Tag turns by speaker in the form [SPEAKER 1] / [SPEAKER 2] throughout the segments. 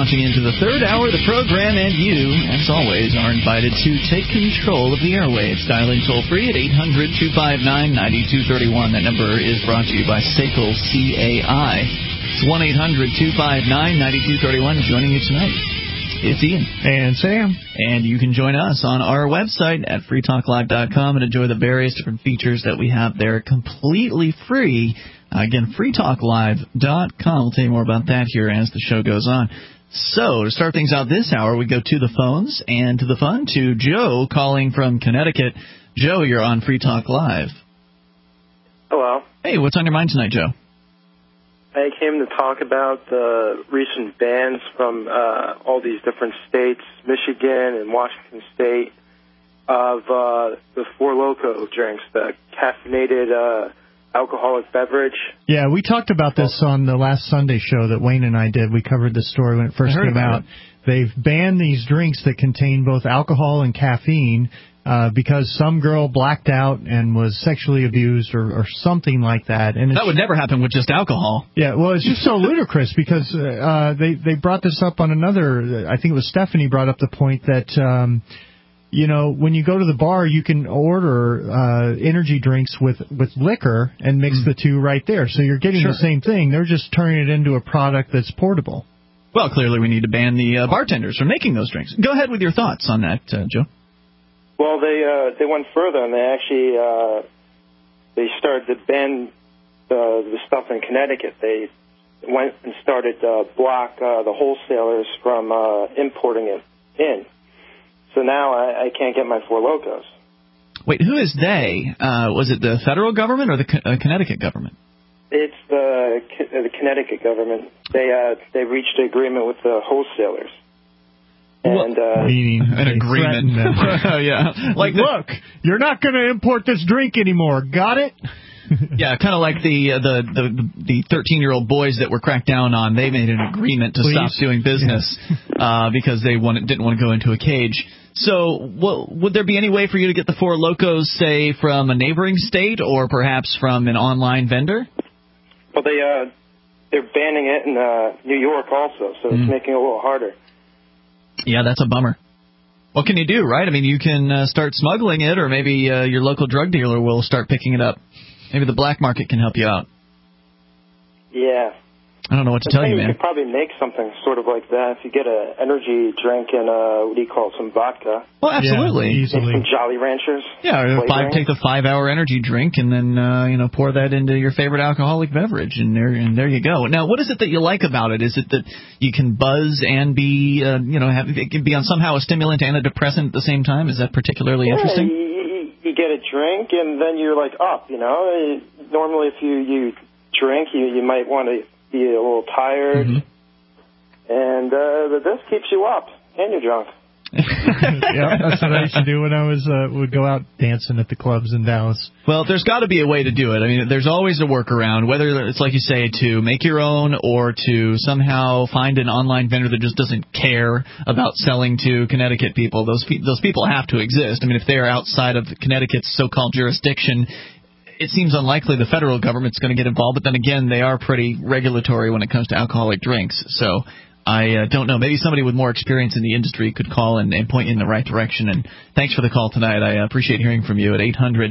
[SPEAKER 1] launching into the third hour of the program, and you, as always, are invited to take control of the airwaves. Dialing toll-free at 800-259-9231. That number is brought to you by SACL CAI. It's 1-800-259-9231. Joining you tonight, it's Ian.
[SPEAKER 2] And Sam.
[SPEAKER 1] And you can join us on our website at freetalklive.com and enjoy the various different features that we have there completely free. Again, freetalklive.com. We'll tell you more about that here as the show goes on. So, to start things out this hour, we go to the phones and to the fun to Joe calling from Connecticut. Joe, you're on Free Talk Live.
[SPEAKER 3] Hello.
[SPEAKER 1] Hey, what's on your mind tonight, Joe?
[SPEAKER 3] I came to talk about the recent bans from all these different states, Michigan and Washington State, of the Four Loko drinks, the caffeinated alcoholic beverage.
[SPEAKER 2] Yeah, we talked about this on the last Sunday show that Wayne and I did. We covered the story when it first came out. They've banned these drinks that contain both alcohol and caffeine because some girl blacked out and was sexually abused or something like that. And
[SPEAKER 1] that would never happen with just alcohol.
[SPEAKER 2] Yeah, well, it's just so ludicrous because they brought this up on another, I think it was Stephanie brought up the point that, you know, when you go to the bar, you can order energy drinks with liquor and mix the two right there. So you're getting the same thing. They're just turning it into a product that's portable.
[SPEAKER 1] Well, clearly we need to ban the bartenders from making those drinks. Go ahead with your thoughts on that, Joe.
[SPEAKER 3] Well, they went further, and they actually they started to ban the stuff in Connecticut. They went and started to block the wholesalers from importing it in. So now I can't get my Four Locos.
[SPEAKER 1] Wait, who is they? Was it the federal government or the Connecticut government?
[SPEAKER 3] It's the Connecticut government. They reached an agreement with the wholesalers. And
[SPEAKER 2] meaning
[SPEAKER 1] an agreement.
[SPEAKER 2] Yeah. Like, look, you're not going to import this drink anymore. Got it?
[SPEAKER 1] Yeah, kind of like the 13-year-old boys that were cracked down on. They made an agreement to stop doing business because they didn't want to go into a cage. So would there be any way for you to get the Four Locos, say, from a neighboring state or perhaps from an online vendor?
[SPEAKER 3] Well, they're banning it in New York also, so it's making it a little harder.
[SPEAKER 1] Yeah, that's a bummer. What can you do, right? I mean, you can start smuggling it, or maybe your local drug dealer will start picking it up. Maybe the black market can help you out.
[SPEAKER 3] Yeah.
[SPEAKER 1] I don't know what to tell you, man.
[SPEAKER 3] You could probably make something sort of like that if you get an energy drink and, what do you call it, some vodka.
[SPEAKER 1] Well, absolutely.
[SPEAKER 2] Yeah, easily.
[SPEAKER 3] Some Jolly Ranchers.
[SPEAKER 1] Yeah, take the 5-hour energy drink and then, pour that into your favorite alcoholic beverage, and there you go. Now, what is it that you like about it? Is it that you can buzz and be, it can be on somehow a stimulant and a depressant at the same time? Is that particularly interesting?
[SPEAKER 3] You get a drink and then you're like up, Normally if you drink, you might want to be a little tired, and this keeps you up, and you're drunk.
[SPEAKER 2] Yeah, that's what I used to do when I would go out dancing at the clubs in Dallas.
[SPEAKER 1] Well, there's got to be a way to do it. I mean, there's always a workaround, whether it's like you say to make your own or to somehow find an online vendor that just doesn't care about selling to Connecticut people. Those people have to exist. I mean, if they are outside of Connecticut's so-called jurisdiction, it seems unlikely the federal government's going to get involved, but then again, they are pretty regulatory when it comes to alcoholic drinks. So I don't know. Maybe somebody with more experience in the industry could call and point you in the right direction. And thanks for the call tonight. I appreciate hearing from you at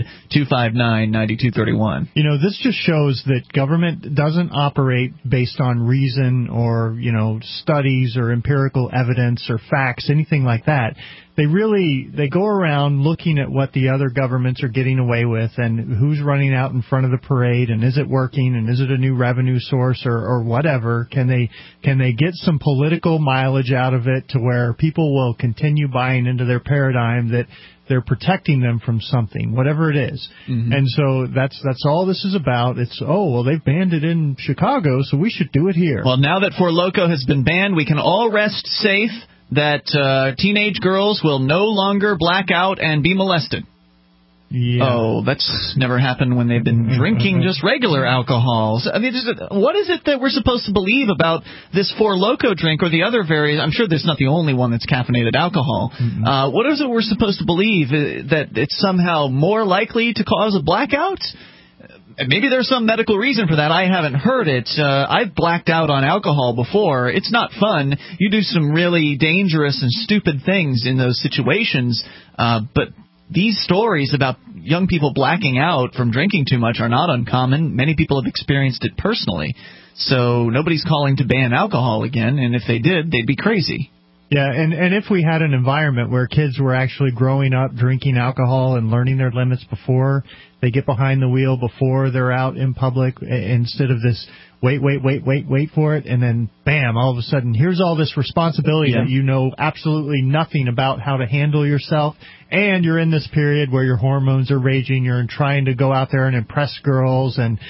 [SPEAKER 1] 800-259-9231.
[SPEAKER 2] This just shows that government doesn't operate based on reason or, studies or empirical evidence or facts, anything like that. They go around looking at what the other governments are getting away with and who's running out in front of the parade and is it working and is it a new revenue source or whatever. Can they get some political mileage out of it to where people will continue buying into their paradigm that they're protecting them from something, whatever it is. And so that's all this is about. It's, they've banned it in Chicago, so we should do it here.
[SPEAKER 1] Well, now that Four Loko has been banned, we can all rest safe that teenage girls will no longer black out and be molested.
[SPEAKER 2] Yeah.
[SPEAKER 1] Oh, that's never happened when they've been drinking just regular alcohols. I mean, what is it that we're supposed to believe about this Four Loko drink or the other various? I'm sure there's not the only one that's caffeinated alcohol. What is it we're supposed to believe? That it's somehow more likely to cause a blackout? maybe there's some medical reason for that. I haven't heard it. I've blacked out on alcohol before. It's not fun. You do some really dangerous and stupid things in those situations, but these stories about young people blacking out from drinking too much are not uncommon. Many people have experienced it personally. So nobody's calling to ban alcohol again, and if they did, they'd be crazy.
[SPEAKER 2] Yeah, and if we had an environment where kids were actually growing up drinking alcohol and learning their limits before they get behind the wheel, before they're out in public, instead of this wait for it, and then bam, all of a sudden, here's all this responsibility that you know absolutely nothing about how to handle yourself, and you're in this period where your hormones are raging, you're trying to go out there and impress girls and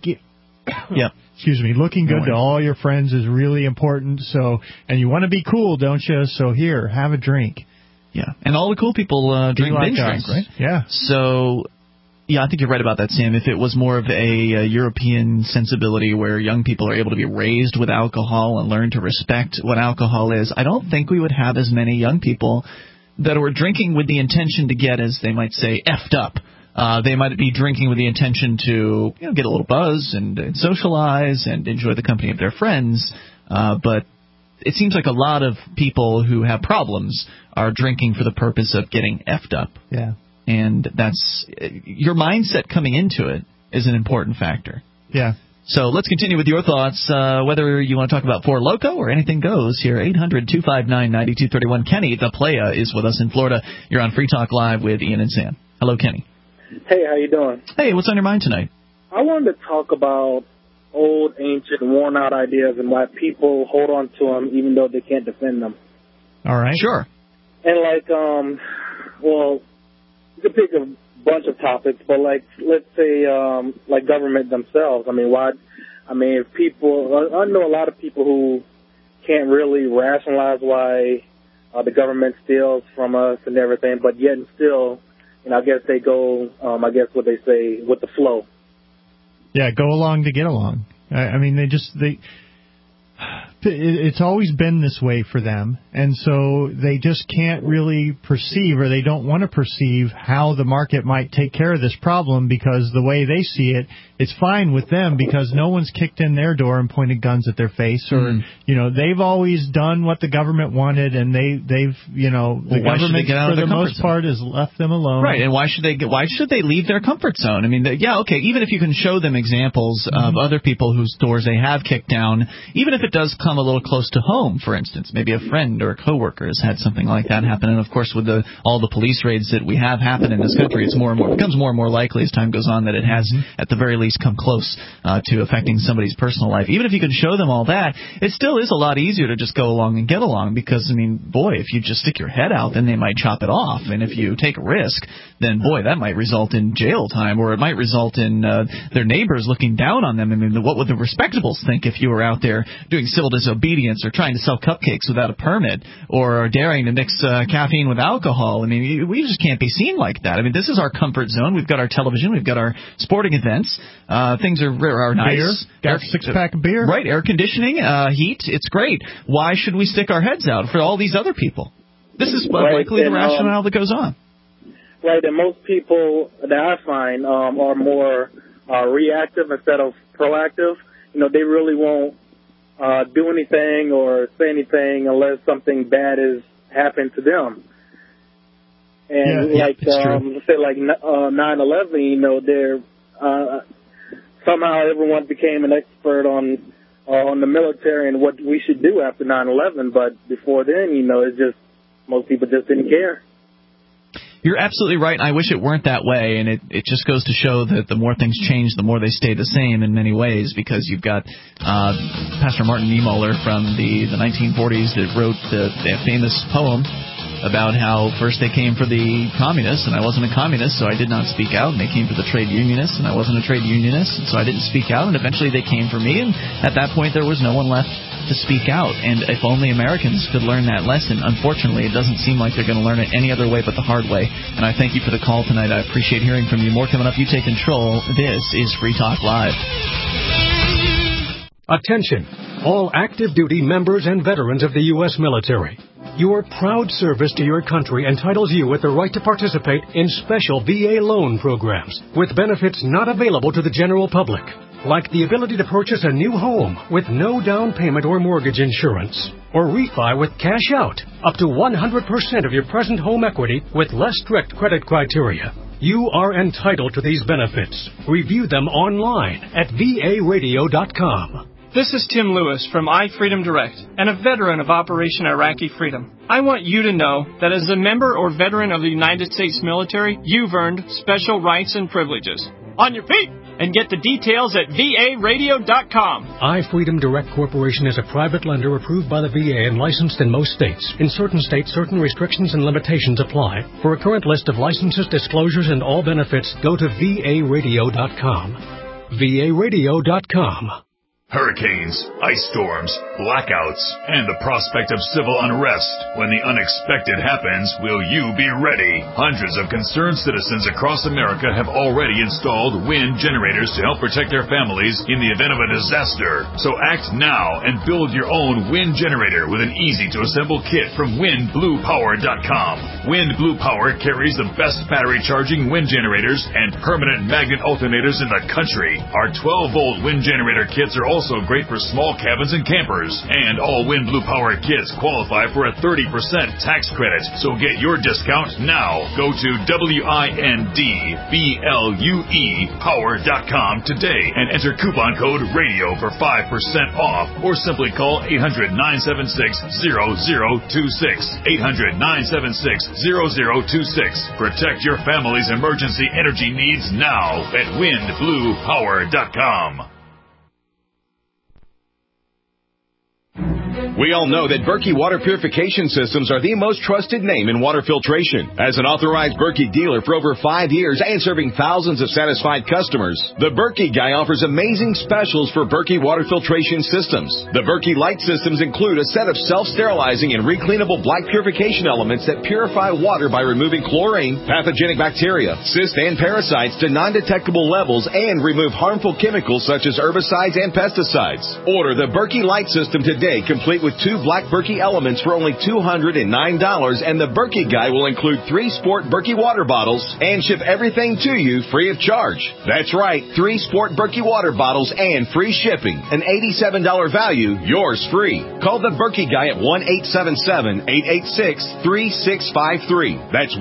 [SPEAKER 2] looking good to all your friends is really important. So, and you want to be cool, don't you? So here, have a drink.
[SPEAKER 1] Yeah, and all the cool people drink binge drinks, right?
[SPEAKER 2] Yeah.
[SPEAKER 1] So, yeah, I think you're right about that, Sam. If it was more of a European sensibility where young people are able to be raised with alcohol and learn to respect what alcohol is, I don't think we would have as many young people that were drinking with the intention to get, as they might say, effed up. They might be drinking with the intention to get a little buzz and socialize and enjoy the company of their friends. But it seems like a lot of people who have problems are drinking for the purpose of getting effed up.
[SPEAKER 2] Yeah.
[SPEAKER 1] And that's your mindset coming into it is an important factor.
[SPEAKER 2] Yeah.
[SPEAKER 1] So let's continue with your thoughts. Whether you want to talk about Four Loko or anything goes here, 800-259-9231. Kenny, the playa, is with us in Florida. You're on Free Talk Live with Ian and Sam. Hello, Kenny.
[SPEAKER 4] Hey, how you doing?
[SPEAKER 1] Hey, what's on your mind tonight?
[SPEAKER 4] I wanted to talk about old, ancient, worn-out ideas and why people hold on to them even though they can't defend them.
[SPEAKER 2] All right.
[SPEAKER 1] Sure.
[SPEAKER 4] And well, you could pick a bunch of topics, but let's say like government themselves. I mean, if people, I know a lot of people who can't really rationalize why the government steals from us and everything, but yet and still, I guess they go, what they say, with the flow.
[SPEAKER 2] Yeah, go along to get along. I mean, it's always been this way for them, and so they just can't really perceive, or they don't want to perceive, how the market might take care of this problem, because the way they see it, it's fine with them because no one's kicked in their door and pointed guns at their face, or they've always done what the government wanted, and they've the government for the most part has left them alone.
[SPEAKER 1] Right, and why should they leave their comfort zone? I mean, even if you can show them examples of other people whose doors they have kicked down, even if it does come a little close to home, for instance, maybe a friend or a coworker has had something like that happen, and of course with all the police raids that we have happen in this country, it becomes more and more likely as time goes on that it has at the very least come close to affecting somebody's personal life. Even if you can show them all that, it still is a lot easier to just go along and get along, because I mean, boy, if you just stick your head out, then they might chop it off, and if you take a risk, then boy, that might result in jail time, or it might result in their neighbors looking down on them. I mean, what would the respectables think if you were out there doing civil disobedience or trying to sell cupcakes without a permit or daring to mix caffeine with alcohol? I mean, we just can't be seen like that. I mean, this is our comfort zone. We've got our television. We've got our sporting events. Things are nice.
[SPEAKER 2] Beer. Got a six-pack of beer.
[SPEAKER 1] Right, air conditioning, heat. It's great. Why should we stick our heads out for all these other people? This is likely the rationale that goes on.
[SPEAKER 4] Right, and most people that I find are more reactive instead of proactive. They really won't do anything or say anything unless something bad has happened to them. And let's say 9/11, they're somehow everyone became an expert on the military and what we should do after 9/11. But before then, it's just most people just didn't care.
[SPEAKER 1] You're absolutely right. I wish it weren't that way, and it just goes to show that the more things change, the more they stay the same in many ways, because you've got Pastor Martin Niemöller from the 1940s that wrote the famous poem about how first they came for the communists, and I wasn't a communist, so I did not speak out, and they came for the trade unionists, and I wasn't a trade unionist, and so I didn't speak out, and eventually they came for me, and at that point there was no one left to speak out. And if only Americans could learn that lesson. Unfortunately, it doesn't seem like they're going to learn it any other way but the hard way. And I thank you for the call tonight. I appreciate hearing from you. More coming up. You take control. This is Free Talk Live.
[SPEAKER 5] Attention, all active duty members and veterans of the U.S. military. Your proud service to your country entitles you with the right to participate in special VA loan programs with benefits not available to the general public, like the ability to purchase a new home with no down payment or mortgage insurance, or refi with cash out, up to 100% of your present home equity with less strict credit criteria. You are entitled to these benefits. Review them online at varadio.com.
[SPEAKER 6] This is Tim Lewis from iFreedom Direct and a veteran of Operation Iraqi Freedom. I want you to know that as a member or veteran of the United States military, you've earned special rights and privileges. On your feet! And get the details at varadio.com.
[SPEAKER 5] iFreedom Direct Corporation is a private lender approved by the VA and licensed in most states. In certain states, certain restrictions and limitations apply. For a current list of licenses, disclosures, and all benefits, go to varadio.com. varadio.com.
[SPEAKER 7] Hurricanes, ice storms, blackouts, and the prospect of civil unrest. When the unexpected happens, will you be ready? Hundreds of concerned citizens across America have already installed wind generators to help protect their families in the event of a disaster. So act now and build your own wind generator with an easy-to-assemble kit from WindBluePower.com. Wind Blue Power carries the best battery-charging wind generators and permanent magnet alternators in the country. Our 12-volt wind generator kits are also great for small cabins and campers. And all Wind Blue Power kits qualify for a 30% tax credit. So get your discount now. Go to WINDBLUE Power.com today and enter coupon code RADIO for 5% off. Or simply call 800-976-0026. 800-976-0026. Protect your family's emergency energy needs now at WindBluePower.com.
[SPEAKER 8] We all know that Berkey Water Purification Systems are the most trusted name in water filtration. As an authorized Berkey dealer for over 5 years and serving thousands of satisfied customers, the Berkey Guy offers amazing specials for Berkey Water Filtration Systems. The Berkey Light Systems include a set of self-sterilizing and recleanable black purification elements that purify water by removing chlorine, pathogenic bacteria, cysts, and parasites to non-detectable levels and remove harmful chemicals such as herbicides and pesticides. Order the Berkey Light System today, complete with 2 black Berkey elements for only $209, and the Berkey Guy will include 3 Sport Berkey water bottles and ship everything to you free of charge. That's right, 3 Sport Berkey water bottles and free shipping. An $87 value, yours free. Call the Berkey Guy at 1-877-886-3653. That's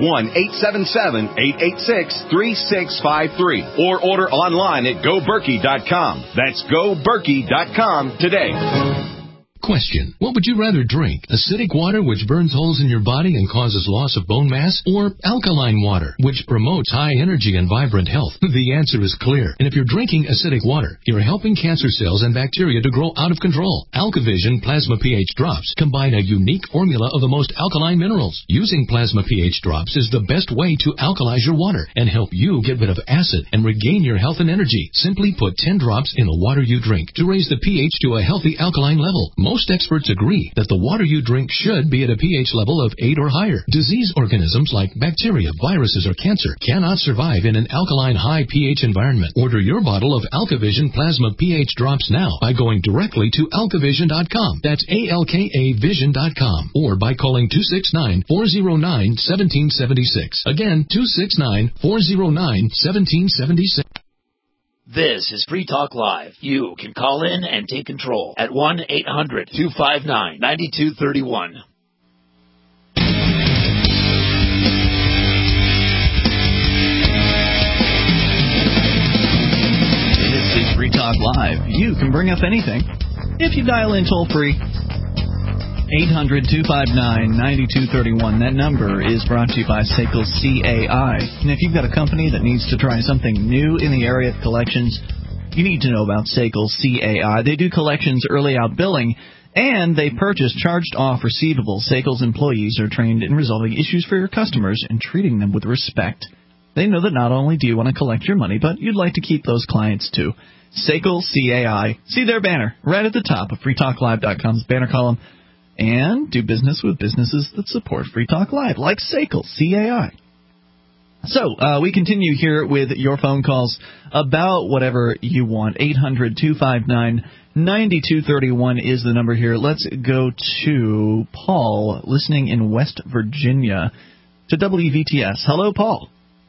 [SPEAKER 8] 1-877-886-3653. Or order online at GoBerkey.com. That's GoBerkey.com today.
[SPEAKER 9] Question. What would you rather drink? Acidic water, which burns holes in your body and causes loss of bone mass? Or alkaline water, which promotes high energy and vibrant health? The answer is clear. And if you're drinking acidic water, you're helping cancer cells and bacteria to grow out of control. AlkaVision Plasma pH Drops combine a unique formula of the most alkaline minerals. Using Plasma pH Drops is the best way to alkalize your water and help you get rid of acid and regain your health and energy. Simply put 10 drops in the water you drink to raise the pH to a healthy alkaline level. Most experts agree that the water you drink should be at a pH level of 8 or higher. Disease organisms like bacteria, viruses, or cancer cannot survive in an alkaline high pH environment. Order your bottle of AlkaVision Plasma pH Drops now by going directly to alkavision.com. That's ALKAvision.com. Or by calling 269-409-1776. Again, 269-409-1776.
[SPEAKER 10] This is Free Talk Live. You can call in and take control at 1-800-259-9231.
[SPEAKER 1] This is Free Talk Live. You can bring up anything if you dial in toll-free. 800-259-9231. That number is brought to you by SACL CAI. And if you've got a company that needs to try something new in the area of collections, you need to know about SACL CAI. They do collections early out billing, and they purchase charged-off receivables. SACL's employees are trained in resolving issues for your customers and treating them with respect. They know that not only do you want to collect your money, but you'd like to keep those clients too. SACL CAI. See their banner right at the top of freetalklive.com's banner column. And do business with businesses that support Free Talk Live, like SACL CAI. So, we continue here with your phone calls about whatever you want. 800-259-9231. 9231 is the number here. Let's go to Paul, listening in West Virginia, to WVTS. Hello, Paul.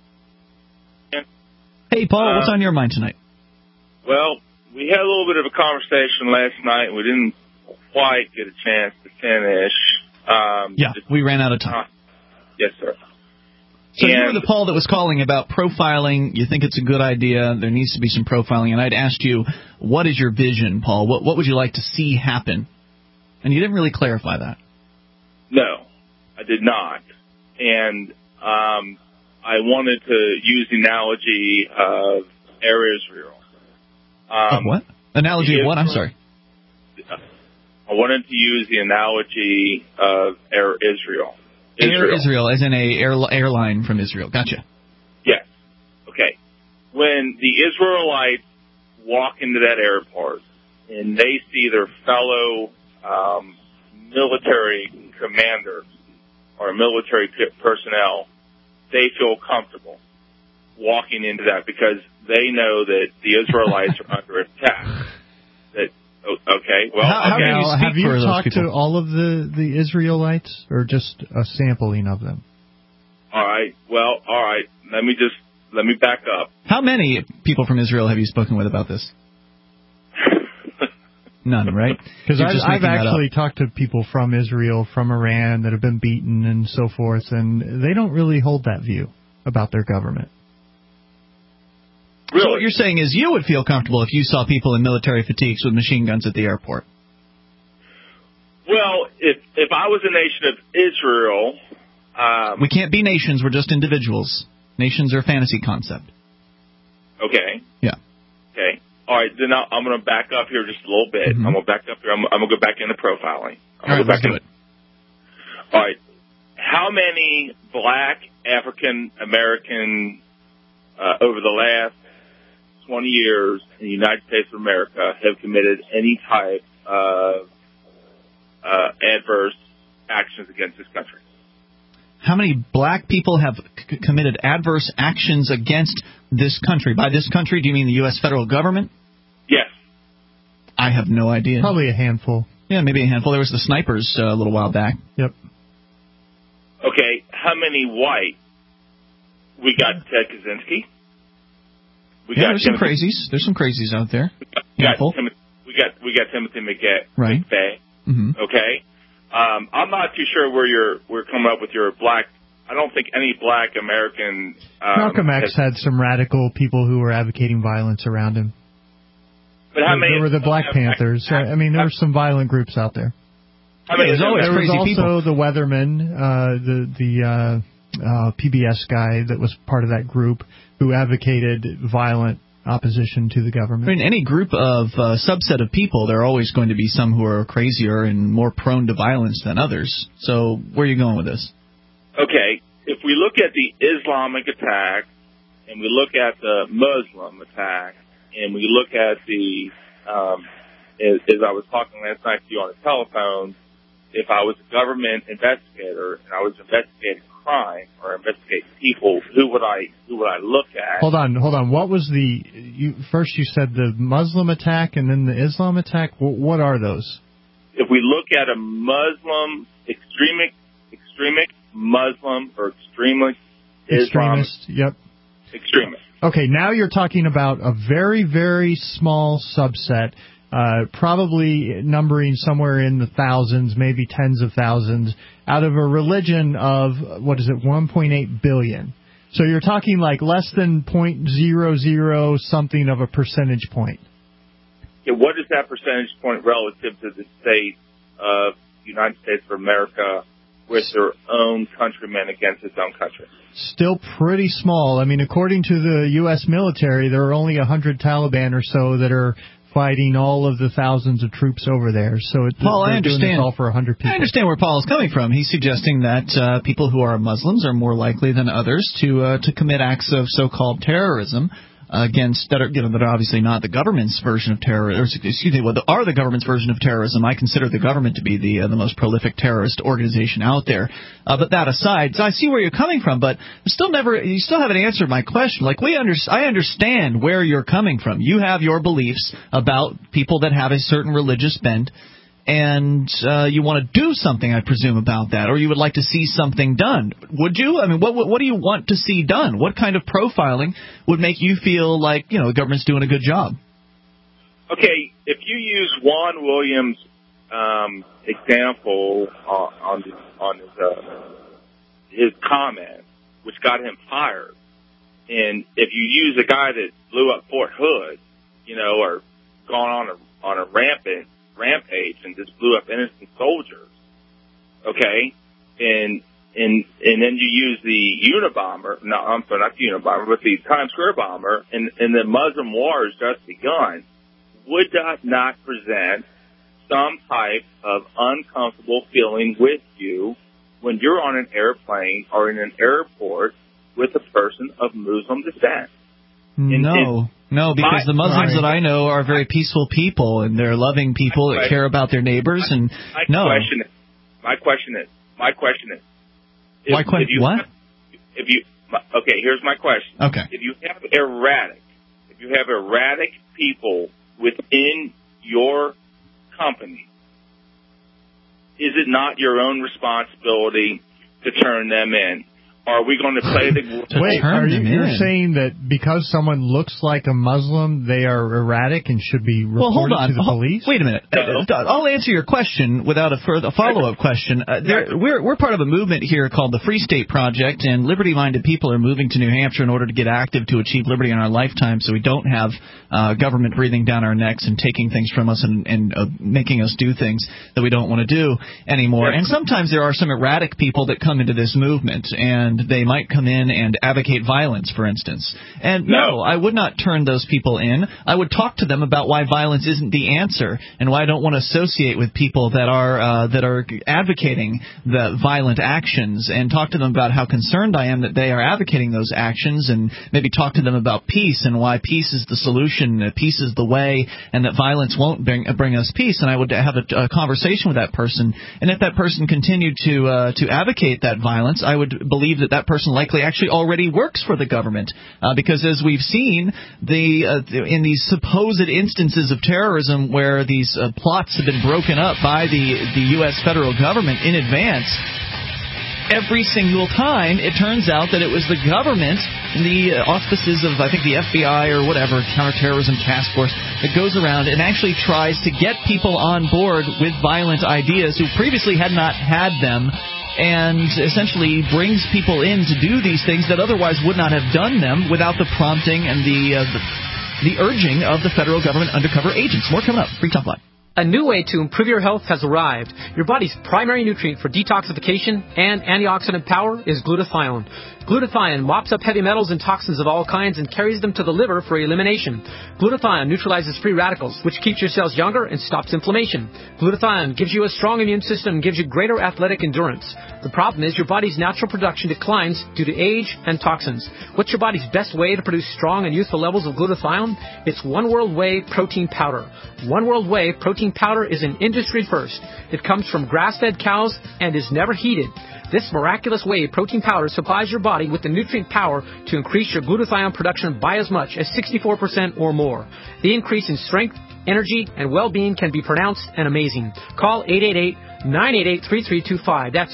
[SPEAKER 1] Hey, Paul, what's on your mind tonight?
[SPEAKER 11] Well, we had a little bit of a conversation last night, and we didn't quite get a chance to finish.
[SPEAKER 1] We ran out of time.
[SPEAKER 11] Yes, sir.
[SPEAKER 1] So you were the Paul that was calling about profiling. You think it's a good idea. There needs to be some profiling. And I'd asked you, what is your vision, Paul? What would you like to see happen? And you didn't really clarify that.
[SPEAKER 11] No, I did not. And I wanted to use the analogy of Air Israel.
[SPEAKER 1] Of what? Analogy of what? I'm sorry.
[SPEAKER 11] I wanted to use the analogy of Air Israel.
[SPEAKER 1] Air Israel, as in a airline from Israel. Gotcha.
[SPEAKER 11] Yes. Okay. When the Israelites walk into that airport and they see their fellow military commanders or military personnel, they feel comfortable walking into that because they know that the Israelites are under attack. Okay. Well,
[SPEAKER 2] have you talked to all of the Israelites, or just a sampling of them?
[SPEAKER 11] All right. Well, all right. Let me back up.
[SPEAKER 1] How many people from Israel have you spoken with about this? None, right?
[SPEAKER 2] Because I've actually talked to people from Israel, from Iran, that have been beaten and so forth, and they don't really hold that view about their government.
[SPEAKER 11] Really?
[SPEAKER 1] So what you're saying is you would feel comfortable if you saw people in military fatigues with machine guns at the airport.
[SPEAKER 11] Well, if I was a nation of Israel...
[SPEAKER 1] we can't be nations, we're just individuals. Nations are a fantasy concept.
[SPEAKER 11] Okay.
[SPEAKER 1] Yeah.
[SPEAKER 11] Okay. All right, then I'm going to back up here just a little bit. I'm going to back up here. I'm going to go back into profiling.
[SPEAKER 1] Let's do it.
[SPEAKER 11] All right. How many black African American over the last 20 years in the United States of America have committed any type of adverse actions against this country?
[SPEAKER 1] How many black people have committed adverse actions against this country? By this country, do you mean the U.S. federal government?
[SPEAKER 11] Yes.
[SPEAKER 1] I have no idea.
[SPEAKER 2] Probably a handful.
[SPEAKER 1] Yeah, maybe a handful. There was the snipers a little while back.
[SPEAKER 2] Yep.
[SPEAKER 11] Okay, how many white? We got Ted Kaczynski.
[SPEAKER 1] There's some crazies. There's some crazies out there.
[SPEAKER 11] We got Timothy McVeigh.
[SPEAKER 1] Right. Mm-hmm.
[SPEAKER 11] Okay. I'm not too sure where we're coming up with your black. I don't think any black American.
[SPEAKER 2] Malcolm X had some radical people who were advocating violence around him.
[SPEAKER 11] But how many?
[SPEAKER 2] There were the Black Panthers. I mean, there were some violent groups out there.
[SPEAKER 11] I mean,
[SPEAKER 2] there was also
[SPEAKER 1] people.
[SPEAKER 2] the Weatherman, the PBS guy that was part of that group who advocated violent opposition to the government.
[SPEAKER 1] In any group of subset of people, there are always going to be some who are crazier and more prone to violence than others. So where are you going with this?
[SPEAKER 11] Okay, if we look at the Islamic attack and we look at the Muslim attack and we look at the, as I was talking last night to you on the telephone, if I was a government investigator and I was investigating crime or investigating people, who would I look at?
[SPEAKER 2] Hold on. What was first you said the Muslim attack and then the Islam attack? What are those?
[SPEAKER 11] If we look at a Muslim, extremist Muslim or extremist
[SPEAKER 2] Extremist, yep.
[SPEAKER 11] Extremist.
[SPEAKER 2] Okay, now you're talking about a very, very small subset, probably numbering somewhere in the thousands, maybe tens of thousands, out of a religion of, 1.8 billion. So you're talking like less than 0.00 something of a percentage point.
[SPEAKER 11] Yeah, what is that percentage point relative to the state of the United States of America with their own countrymen against its own country?
[SPEAKER 2] Still pretty small. I mean, according to the U.S. military, there are only 100 Taliban or so that are fighting all of the thousands of troops over there. So
[SPEAKER 1] Paul, I understand.
[SPEAKER 2] Doing this all for 100 people.
[SPEAKER 1] I understand where Paul is coming from. He's suggesting that people who are Muslims are more likely than others to commit acts of so-called terrorism. against that are obviously not the government's version of terror, or excuse me, what are the government's version of terrorism. I consider the government to be the most prolific terrorist organization out there. But that aside, so I see where you're coming from, but you still haven't answered my question. Like I understand where you're coming from. You have your beliefs about people that have a certain religious bent. And you want to do something, I presume, about that, or you would like to see something done. Would you? I mean, what do you want to see done? What kind of profiling would make you feel like, the government's doing a good job?
[SPEAKER 11] Okay, if you use Juan Williams' example on his comment, which got him fired, and if you use a guy that blew up Fort Hood, or gone on a rampage and just blew up innocent soldiers, okay, and then you use the Unabomber, no, I'm sorry, not the Unabomber, but the Times Square bomber, and the Muslim war has just begun, would that not present some type of uncomfortable feeling with you when you're on an airplane or in an airport with a person of Muslim descent?
[SPEAKER 1] No, because the Muslims that I know are very peaceful people, and they're loving people that care about their neighbors. And
[SPEAKER 11] My question is.
[SPEAKER 1] What?
[SPEAKER 11] Okay, here's my question.
[SPEAKER 1] Okay.
[SPEAKER 11] If you have erratic people within your company, is it not your own responsibility to turn them in? Are we going to play the...
[SPEAKER 2] Wait, you're saying that because someone looks like a Muslim, they are erratic and should be reported to the police?
[SPEAKER 1] Wait a minute. I'll answer your question without a follow-up question. We're part of a movement here called the Free State Project, and liberty-minded people are moving to New Hampshire in order to get active to achieve liberty in our lifetime, so we don't have government breathing down our necks and taking things from us and making us do things that we don't want to do anymore. And sometimes there are some erratic people that come into this movement, and they might come in and advocate violence, for instance. And no, I would not turn those people in. I would talk to them about why violence isn't the answer and why I don't want to associate with people that are advocating the violent actions, and talk to them about how concerned I am that they are advocating those actions, and maybe talk to them about peace and why peace is the solution, peace is the way, and that violence won't bring us peace. And I would have a conversation with that person, and if that person continued to advocate that violence, I would believe that person likely actually already works for the government, because as we've seen, in these supposed instances of terrorism where these plots have been broken up by the U.S. federal government in advance, every single time it turns out that it was the government in the auspices of, I think, the FBI or whatever, Counterterrorism Task Force, that goes around and actually tries to get people on board with violent ideas who previously had not had them, and essentially brings people in to do these things that otherwise would not have done them without the prompting and the urging of the federal government undercover agents. More coming up. Free Talk Live.
[SPEAKER 12] A new way to improve your health has arrived. Your body's primary nutrient for detoxification and antioxidant power is glutathione. Glutathione mops up heavy metals and toxins of all kinds and carries them to the liver for elimination. Glutathione neutralizes free radicals, which keeps your cells younger and stops inflammation. Glutathione gives you a strong immune system and gives you greater athletic endurance. The problem is your body's natural production declines due to age and toxins. What's your body's best way to produce strong and youthful levels of glutathione? It's One World Whey Protein Powder. One World Whey Protein Powder is an industry first. It comes from grass-fed cows and is never heated. This miraculous whey protein powder supplies your body with the nutrient power to increase your glutathione production by as much as 64% or more. The increase in strength, energy, and well-being can be pronounced and amazing. Call 888-988-3325. That's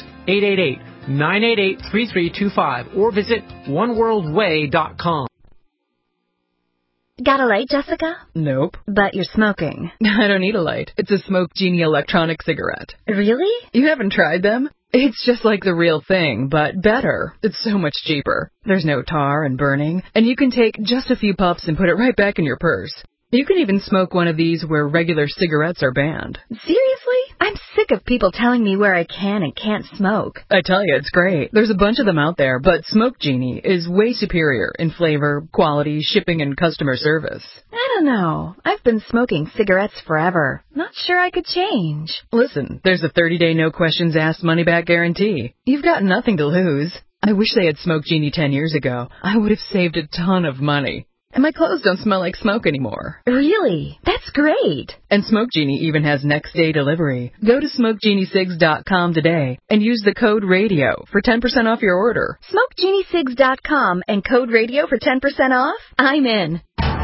[SPEAKER 12] 888-988-3325. Or visit oneworldwhey.com.
[SPEAKER 13] Got a light, Jessica?
[SPEAKER 14] Nope.
[SPEAKER 13] But you're smoking.
[SPEAKER 14] I don't need a light. It's a Smoke Genie electronic cigarette.
[SPEAKER 13] Really?
[SPEAKER 14] You haven't tried them? It's just like the real thing, but better. It's so much cheaper. There's no tar and burning, and you can take just a few puffs and put it right back in your purse. You can even smoke one of these where regular cigarettes are banned.
[SPEAKER 13] Seriously? I'm sick of people telling me where I can and can't smoke.
[SPEAKER 14] I tell you, it's great. There's a bunch of them out there, but Smoke Genie is way superior in flavor, quality, shipping, and customer service.
[SPEAKER 13] I don't know. I've been smoking cigarettes forever. Not sure I could change.
[SPEAKER 14] Listen, there's a 30-day no-questions-asked money-back guarantee. You've got nothing to lose. I wish they had Smoke Genie 10 years ago. I would have saved a ton of money. And my clothes don't smell like smoke anymore.
[SPEAKER 13] Really? That's great.
[SPEAKER 14] And Smoke Genie even has next-day delivery. Go to SmokeGenieSigs.com today and use the code RADIO for 10% off your order.
[SPEAKER 13] SmokeGenieSigs.com and code RADIO for 10% off? I'm in.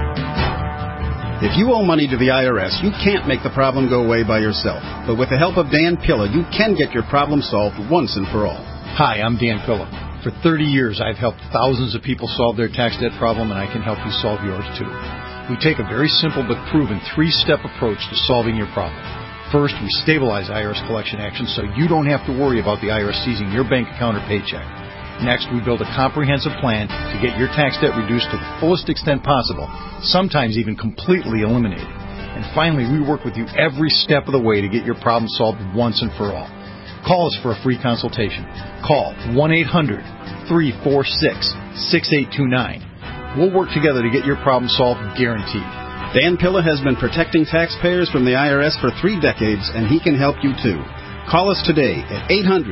[SPEAKER 15] If you owe money to the IRS, you can't make the problem go away by yourself. But with the help of Dan Pilla, you can get your problem solved once and for all.
[SPEAKER 16] Hi, I'm Dan Pilla. For 30 years, I've helped thousands of people solve their tax debt problem, and I can help you solve yours, too. We take a very simple but proven three-step approach to solving your problem. First, we stabilize IRS collection actions so you don't have to worry about the IRS seizing your bank account or paycheck. Next, we build a comprehensive plan to get your tax debt reduced to the fullest extent possible, sometimes even completely eliminated. And finally, we work with you every step of the way to get your problem solved once and for all. Call us for a free consultation. Call 1-800-346-6829. We'll work together to get your problem solved, guaranteed.
[SPEAKER 15] Dan Pilla has been protecting taxpayers from the IRS for 3 decades, and he can help you too. Call us today at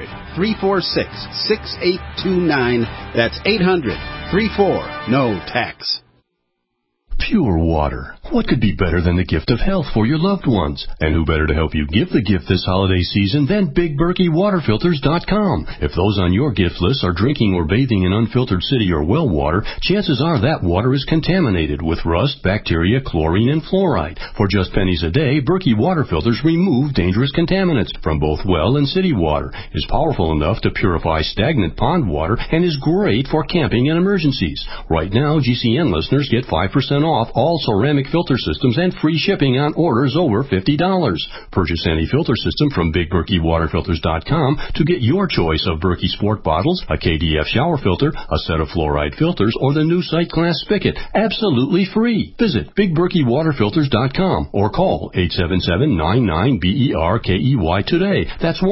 [SPEAKER 15] 800-346-6829. That's 800-34-NO-TAX.
[SPEAKER 17] Pure water. What could be better than the gift of health for your loved ones? And who better to help you give the gift this holiday season than BigBerkeyWaterFilters.com? If those on your gift list are drinking or bathing in unfiltered city or well water, chances are that water is contaminated with rust, bacteria, chlorine, and fluoride. For just pennies a day, Berkey Water Filters remove dangerous contaminants from both well and city water. Is powerful enough to purify stagnant pond water and is great for camping and emergencies. Right now, GCN listeners get 5% off all ceramic filter systems and free shipping on orders over $50. Purchase any filter system from BigBerkeyWaterFilters.com to get your choice of Berkey Sport bottles, a KDF shower filter, a set of fluoride filters, or the new Sight Glass spigot, absolutely free. Visit BigBerkeyWaterFilters.com or call 877-99-BERKEY today. That's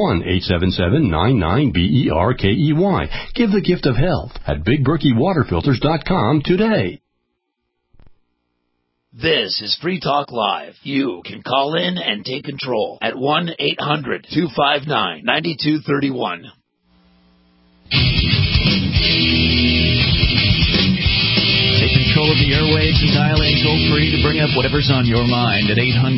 [SPEAKER 17] 1-877-99-BERKEY. Give the gift of health at BigBerkeyWaterFilters.com today.
[SPEAKER 10] This is Free Talk Live. You can call in and take control at 1-800-259-9231.
[SPEAKER 1] Take control of the airwaves and dial in toll-free to bring up whatever's on your mind at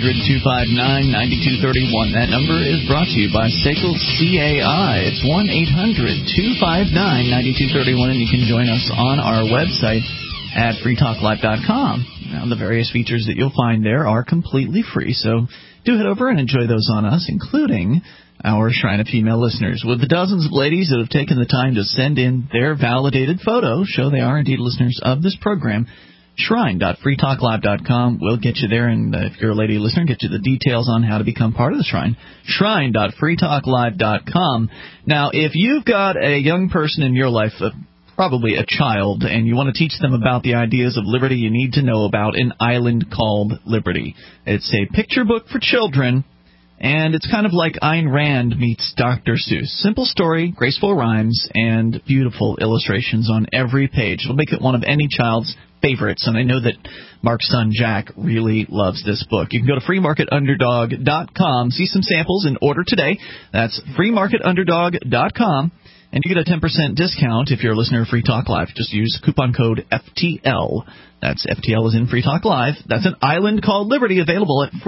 [SPEAKER 1] 800-259-9231. That number is brought to you by SACL CAI. It's 1-800-259-9231, and you can join us on our website at freetalklive.com. Now, the various features that you'll find there are completely free, so do head over and enjoy those on us, including our Shrine of Female listeners. With the dozens of ladies that have taken the time to send in their validated photo, show they are indeed listeners of this program, shrine.freetalklive.com will get you there, and if you're a lady listener, get you the details on how to become part of the Shrine. Shrine.freetalklive.com. Now, if you've got a young person in your life, probably a child, and you want to teach them about the ideas of liberty, you need to know about an island called Liberty. It's a picture book for children, and it's kind of like Ayn Rand meets Dr. Seuss. Simple story, graceful rhymes, and beautiful illustrations on every page. It'll make it one of any child's favorites, and I know that Mark's son Jack really loves this book. You can go to freemarketunderdog.com, see some samples, and order today. That's freemarketunderdog.com. And you get a 10% discount if you're a listener of Free Talk Live. Just use coupon code FTL. That's FTL as in Free Talk Live. That's an island called Liberty, available at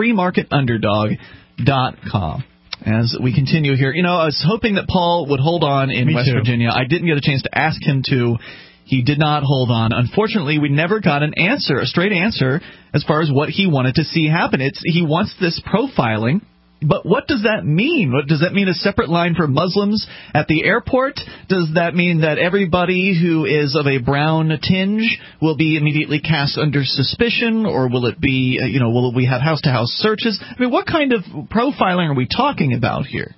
[SPEAKER 1] freemarketunderdog.com. As we continue here, I was hoping that Paul would hold on in West Virginia. I didn't get a chance to ask him to. He did not hold on. Unfortunately, we never got an answer, a straight answer, as far as what he wanted to see happen. He wants this profiling. But what does that mean? Does that mean a separate line for Muslims at the airport? Does that mean that everybody who is of a brown tinge will be immediately cast under suspicion? Or will it be, will we have house-to-house searches? I mean, what kind of profiling are we talking about here?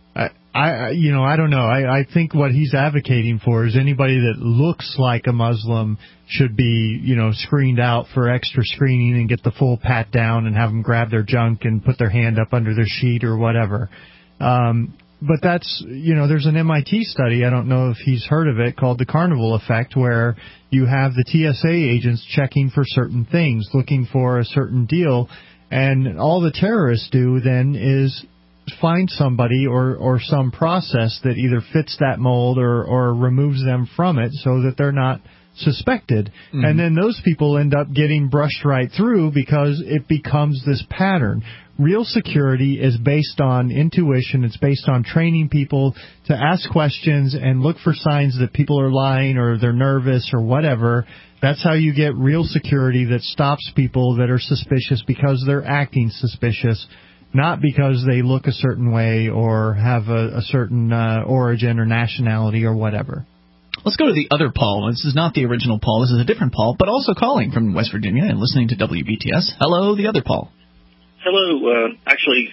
[SPEAKER 2] I don't know. I think what he's advocating for is anybody that looks like a Muslim should be, screened out for extra screening and get the full pat down and have them grab their junk and put their hand up under their sheet or whatever. But that's, there's an MIT study, I don't know if he's heard of it, called the Carnival Effect, where you have the TSA agents checking for certain things, looking for a certain deal, and all the terrorists do then is find somebody or some process that either fits that mold or removes them from it so that they're not suspected. And then those people end up getting brushed right through because it becomes this pattern. Real security is based on intuition. It's based on training people to ask questions and look for signs that people are lying or they're nervous or whatever. That's how you get real security that stops people that are suspicious because they're acting suspicious, not because they look a certain way or have a certain origin or nationality or whatever.
[SPEAKER 1] Let's go to the other Paul. This is not the original Paul. This is a different Paul, but also calling from West Virginia and listening to WBTS. Hello, the other Paul.
[SPEAKER 18] Hello. Actually,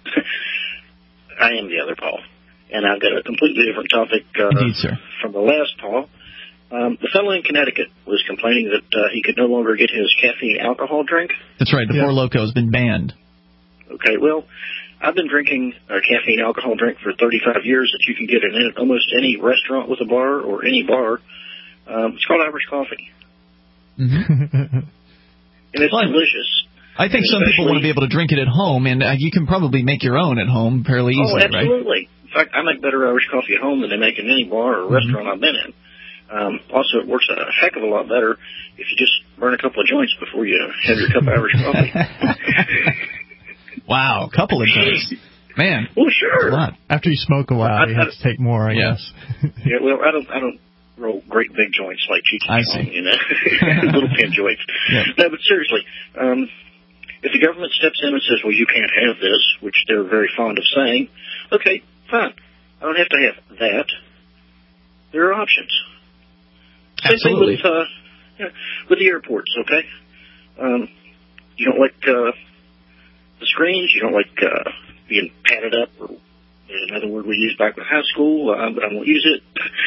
[SPEAKER 18] I am the other Paul, and I've got a completely different topic
[SPEAKER 1] Indeed, sir.
[SPEAKER 18] from the last Paul. The fellow in Connecticut was complaining that he could no longer get his caffeine alcohol drink.
[SPEAKER 1] That's right. The Four Loko has been banned.
[SPEAKER 18] Okay, well, I've been drinking a caffeine alcohol drink for 35 years that you can get in almost any restaurant with a bar or any bar. It's called Irish coffee.
[SPEAKER 1] Mm-hmm.
[SPEAKER 18] And it's delicious.
[SPEAKER 1] I think some people want to be able to drink it at home, and you can probably make your own at home fairly easily, right?
[SPEAKER 18] Oh, absolutely. In fact, I make better Irish coffee at home than they make in any bar or restaurant I've been in. Also, it works a heck of a lot better if you just burn a couple of joints before you have your cup of Irish coffee.
[SPEAKER 1] Wow, a couple of joints. Man.
[SPEAKER 18] Well, sure.
[SPEAKER 2] After you smoke a while, you have to take more, I guess.
[SPEAKER 18] Yeah, well, I don't roll great big joints like Cheech and Chong, you know, little pin joints.
[SPEAKER 1] Yeah.
[SPEAKER 18] No, but seriously, if the government steps in and says, well, you can't have this, which they're very fond of saying, okay, fine. I don't have to have that. There are options.
[SPEAKER 1] Absolutely.
[SPEAKER 18] Same thing with the airports, okay? You don't like the screens. You don't like being padded up. Or there's another word we used back in high school, but I won't use it.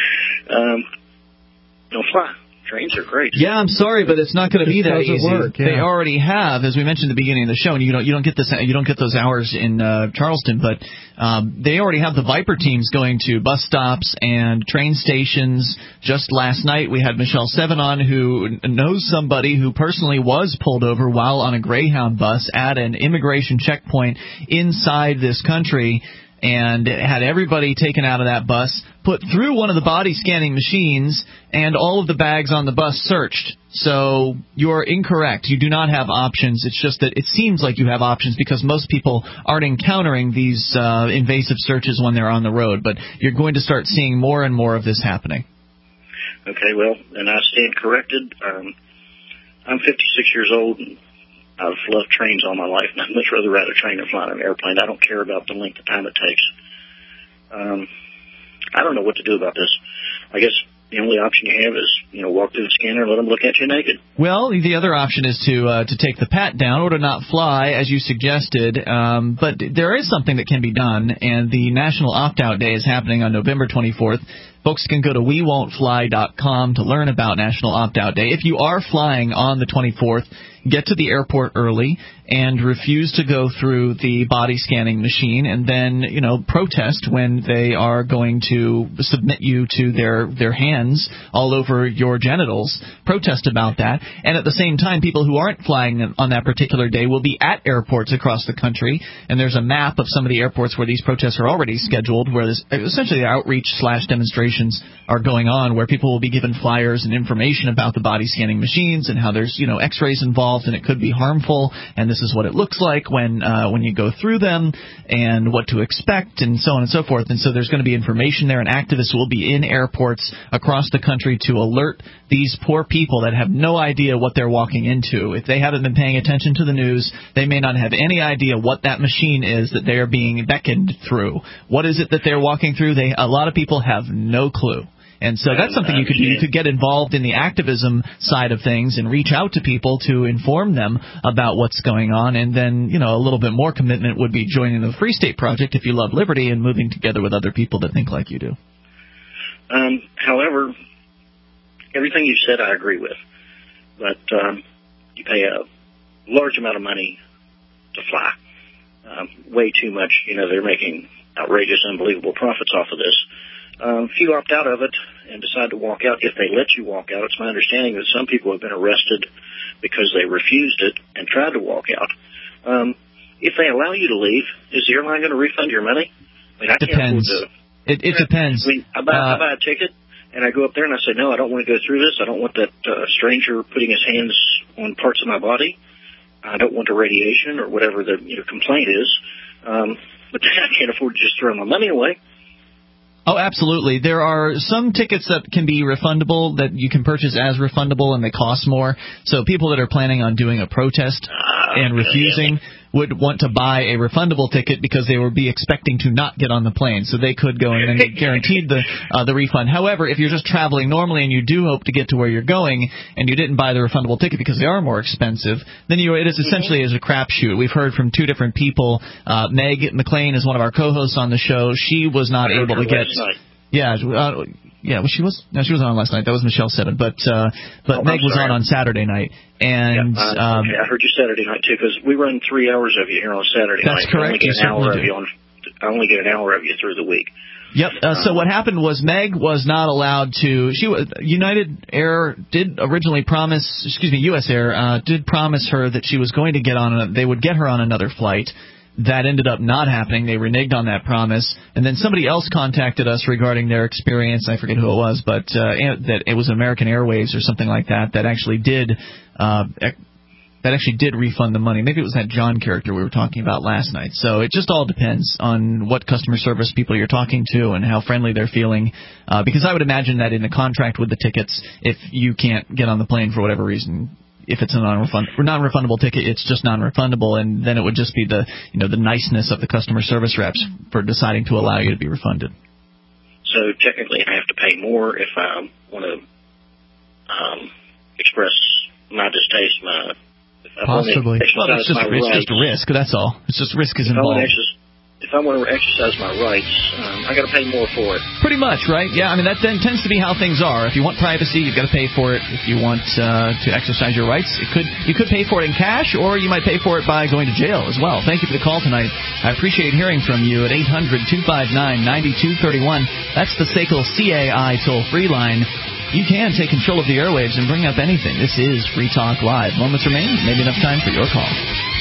[SPEAKER 18] Don't fly. Trains are great.
[SPEAKER 1] Yeah, I'm sorry, but it's not going to be that easy. They already have, as we mentioned at the beginning of the show, and you don't get this, you don't get those hours in Charleston, but they already have the Viper teams going to bus stops and train stations. Just last night, we had Michelle Seven on, who knows somebody who personally was pulled over while on a Greyhound bus at an immigration checkpoint inside this country, and had everybody taken out of that bus, put through one of the body scanning machines, and all of the bags on the bus searched. So you're incorrect. You do not have options. It's just that it seems like you have options because most people aren't encountering these invasive searches when they're on the road. But you're going to start seeing more and more of this happening.
[SPEAKER 18] Okay, well, and I stand corrected. I'm 56 years old, and I've loved trains all my life, and I'd much rather ride a train than fly an airplane. I don't care about the length of time it takes. I don't know what to do about this. I guess the only option you have is, walk through the scanner and let them look at you naked.
[SPEAKER 1] Well, the other option is to take the pat down or to not fly, as you suggested. But there is something that can be done, and the National Opt-Out Day is happening on November 24th. Folks can go to WeWon'tFly.com to learn about National Opt-Out Day. If you are flying on the 24th, get to the airport early and refuse to go through the body scanning machine, and then, protest when they are going to submit you to their hands all over your genitals. Protest about that. And at the same time, people who aren't flying on that particular day will be at airports across the country, and there's a map of some of the airports where these protests are already scheduled, where essentially outreach/demonstrations are going on, where people will be given flyers and information about the body scanning machines and how there's, x-rays involved and it could be harmful, and this is what it looks like when you go through them, and what to expect, and so on and so forth. And so there's going to be information there, and activists will be in airports across the country to alert these poor people that have no idea what they're walking into. If they haven't been paying attention to the news, they may not have any idea what that machine is that they are being beckoned through. What is it that they're walking through? A lot of people have no clue. And so that's something you could do. You could get involved in the activism side of things and reach out to people to inform them about what's going on. And then, a little bit more commitment would be joining the Free State Project if you love liberty and moving together with other people that think like you do.
[SPEAKER 18] However, everything you said I agree with. But you pay a large amount of money to fly. Way too much. They're making outrageous, unbelievable profits off of this. If you opt out of it and decide to walk out, if they let you walk out, it's my understanding that some people have been arrested because they refused it and tried to walk out. If they allow you to leave, is the airline going to refund your money? I mean, I
[SPEAKER 1] Depends.
[SPEAKER 18] Can't afford to,
[SPEAKER 1] it depends.
[SPEAKER 18] I buy a ticket, And I go up there and I say, no, I don't want to go through this. I don't want that stranger putting his hands on parts of my body. I don't want the radiation or whatever the complaint is. But I can't afford to just throw my money away.
[SPEAKER 1] Oh, absolutely. There are some tickets that can be refundable, that you can purchase as refundable, and they cost more. So people that are planning on doing a protest and refusing would want to buy a refundable ticket because they would be expecting to not get on the plane. So they could go and then get guaranteed the refund. However, if you're just traveling normally and you do hope to get to where you're going and you didn't buy the refundable ticket because they are more expensive, then it is essentially as a crapshoot. We've heard from two different people. Meg McLean is one of our co-hosts on the show. She was not able to get... Yeah, she wasn't on last night. That was Michelle Seven, but Meg was on Saturday night. And
[SPEAKER 18] I heard you Saturday night too, because we run 3 hours of you here on Saturday night.
[SPEAKER 1] That's correct.
[SPEAKER 18] I only get an hour of you through the week.
[SPEAKER 1] Yep. So what happened was Meg was not allowed to. United Air did originally promise. U.S. Air did promise her that she was going to get on. They would get her on another flight. That ended up not happening. They reneged on that promise. And then somebody else contacted us regarding their experience. I forget who it was, but that it was American Airways or something like that actually did refund the money. Maybe it was that John character we were talking about last night. So it just all depends on what customer service people you're talking to and how friendly they're feeling. Because I would imagine that in the contract with the tickets, if you can't get on the plane for whatever reason, if it's a non-refundable ticket, it's just non-refundable, and then it would just be the niceness of the customer service reps for deciding to allow you to be refunded.
[SPEAKER 18] So technically, I have to pay more if I want to express my distaste.
[SPEAKER 1] Possibly. Well, it's just risk. That's all. It's just risk is involved.
[SPEAKER 18] If I want to exercise my rights, I got to pay more for it.
[SPEAKER 1] Pretty much, right? Yeah, I mean, that then tends to be how things are. If you want privacy, you've got to pay for it. If you want to exercise your rights, you could pay for it in cash, or you might pay for it by going to jail as well. Thank you for the call tonight. I appreciate hearing from you at 800-259-9231. That's the SACL CAI toll-free line. You can take control of the airwaves and bring up anything. This is Free Talk Live. Moments remain, maybe enough time for your call.